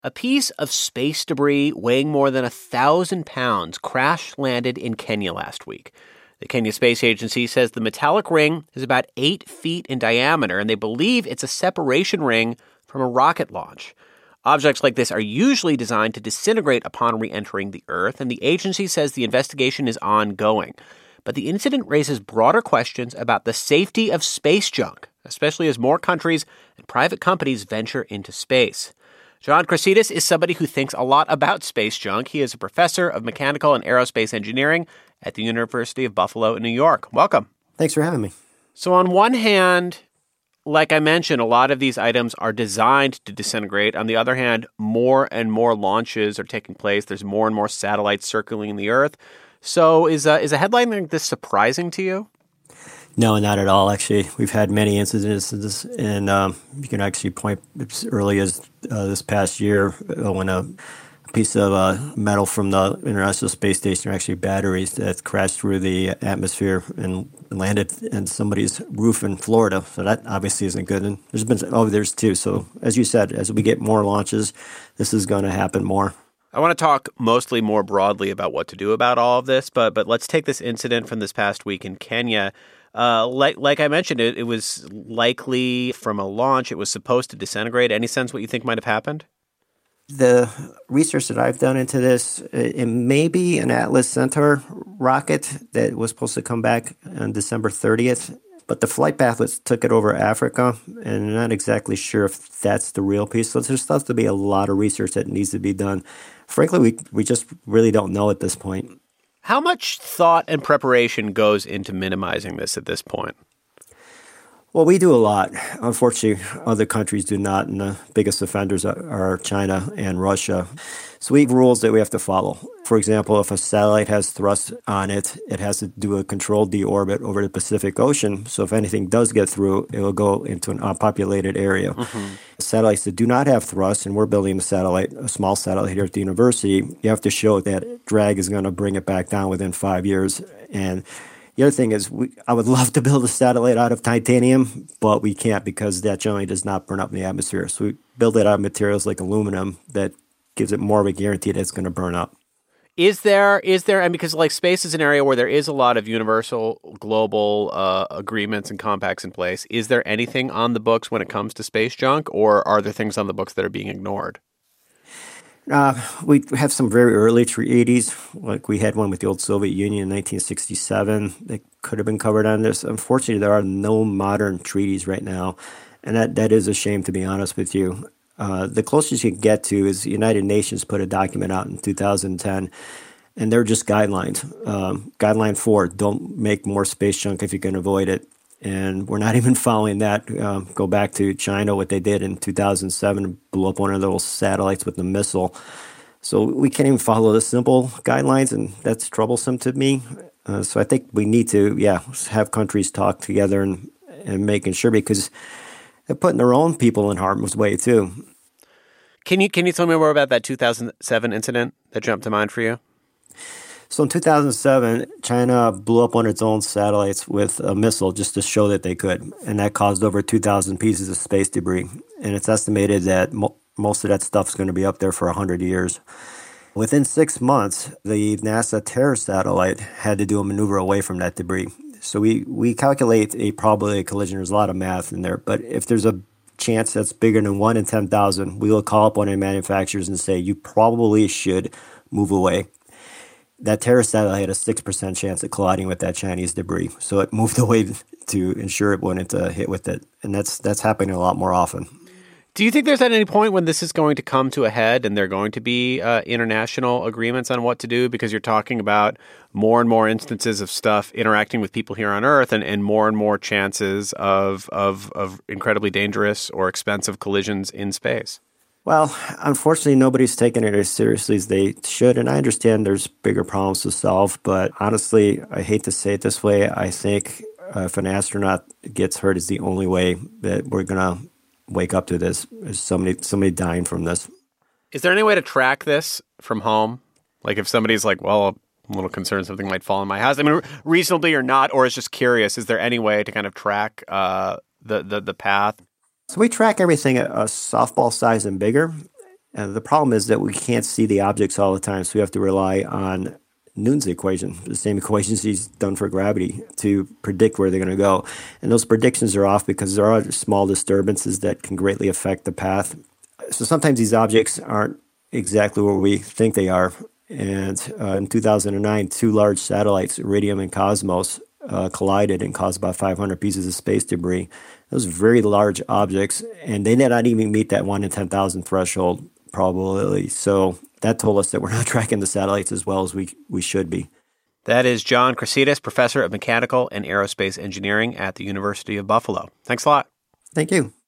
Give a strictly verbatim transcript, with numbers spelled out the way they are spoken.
A piece of space debris weighing more than a thousand pounds crash-landed in Kenya last week. The Kenya Space Agency says the metallic ring is about eight feet in diameter, and they believe it's a separation ring from a rocket launch. Objects like this are usually designed to disintegrate upon re-entering the Earth, and the agency says the investigation is ongoing. But the incident raises broader questions about the safety of space junk, especially as more countries and private companies venture into space. John Krasides is somebody who thinks a lot about space junk. He is a professor of mechanical and aerospace engineering at the University of Buffalo in New York. Welcome. Thanks for having me. So on one hand, like I mentioned, a lot of these items are designed to disintegrate. On the other hand, more and more launches are taking place. There's more and more satellites circling the Earth. So is a, is a headline like this surprising to you? No, not at all, actually. We've had many incidents, and um, you can actually point as early as uh, this past year uh, when a piece of uh, metal from the International Space Station, or actually batteries, that crashed through the atmosphere and landed in somebody's roof in Florida. So that obviously isn't good. And there's been others too. So as you said, as we get more launches, this is going to happen more. I want to talk mostly more broadly about what to do about all of this, but but let's take this incident from this past week in Kenya. Uh, like like I mentioned, it, it was likely from a launch. It was supposed to disintegrate. Any sense what you think might have happened? The research that I've done into this, it may be an Atlas Centaur rocket that was supposed to come back on December thirtieth, but the flight path was, took it over Africa, and I'm not exactly sure if that's the real piece. So there's supposed to be a lot of research that needs to be done. Frankly, we we just really don't know at this point. How much thought and preparation goes into minimizing this at this point? Well, we do a lot. Unfortunately, other countries do not, and the biggest offenders are, are China and Russia. So we have rules that we have to follow. For example, if a satellite has thrust on it, it has to do a controlled deorbit over the Pacific Ocean. So if anything does get through, it will go into an unpopulated area. Mm-hmm. Satellites that do not have thrust, and we're building a satellite, a small satellite here at the university, you have to show that drag is going to bring it back down within five years. And the other thing is, we, I would love to build a satellite out of titanium, but we can't because that generally does not burn up in the atmosphere. So we build it out of materials like aluminum that gives it more of a guarantee that it's going to burn up. Is there, is there, and because like space is an area where there is a lot of universal global uh, agreements and compacts in place, is there anything on the books when it comes to space junk, or are there things on the books that are being ignored? Uh, we have some very early treaties, like we had one with the old Soviet Union in nineteen sixty-seven that could have been covered on this. Unfortunately, there are no modern treaties right now, and that, that is a shame, to be honest with you. Uh, the closest you can get to is the United Nations put a document out in two thousand ten, and they're just guidelines. Um, guideline four, don't make more space junk if you can avoid it. And we're not even following that. Um, go back to China, what they did in two thousand seven, blew up one of those satellites with a missile. So we can't even follow the simple guidelines, and that's troublesome to me. Uh, so I think we need to, yeah, have countries talk together and, and making sure, because they're putting their own people in harm's way too. Can you can you tell me more about that two thousand seven incident that jumped to mind for you? So in two thousand seven, China blew up one of its own satellites with a missile just to show that they could. And that caused over two thousand pieces of space debris. And it's estimated that mo- most of that stuff is going to be up there for one hundred years. Within six months, the NASA Terra satellite had to do a maneuver away from that debris. So we, we calculate a probability of collision. There's a lot of math in there. But if there's a chance that's bigger than one in ten thousand, we will call up one of the manufacturers and say, you probably should move away. That Terra satellite had a six percent chance of colliding with that Chinese debris. So it moved away to ensure it wouldn't uh, hit with it. And that's that's happening a lot more often. Do you think there's at any point when this is going to come to a head and there are going to be uh, international agreements on what to do? Because you're talking about more and more instances of stuff interacting with people here on Earth, and, and more and more chances of, of of incredibly dangerous or expensive collisions in space. Well, unfortunately, nobody's taking it as seriously as they should, and I understand there's bigger problems to solve, but honestly, I hate to say it this way, I think uh, if an astronaut gets hurt is the only way that we're going to wake up to this, is somebody, somebody dying from this. Is there any way to track this from home? Like if somebody's like, well, I'm a little concerned something might fall in my house, I mean, reasonably or not, or is just curious, is there any way to kind of track uh, the, the, the path? So we track everything a, a softball size and bigger. And the problem is that we can't see the objects all the time, so we have to rely on Newton's equation, the same equations he's done for gravity, to predict where they're going to go. And those predictions are off because there are small disturbances that can greatly affect the path. So sometimes these objects aren't exactly where we think they are. And uh, in two thousand nine, two large satellites, Iridium and Cosmos, uh, collided and caused about five hundred pieces of space debris. Those very large objects, and they did not even meet that one in ten thousand threshold probability. So that told us that we're not tracking the satellites as well as we, we should be. That is John Cresidas, professor of mechanical and aerospace engineering at the University of Buffalo. Thanks a lot. Thank you.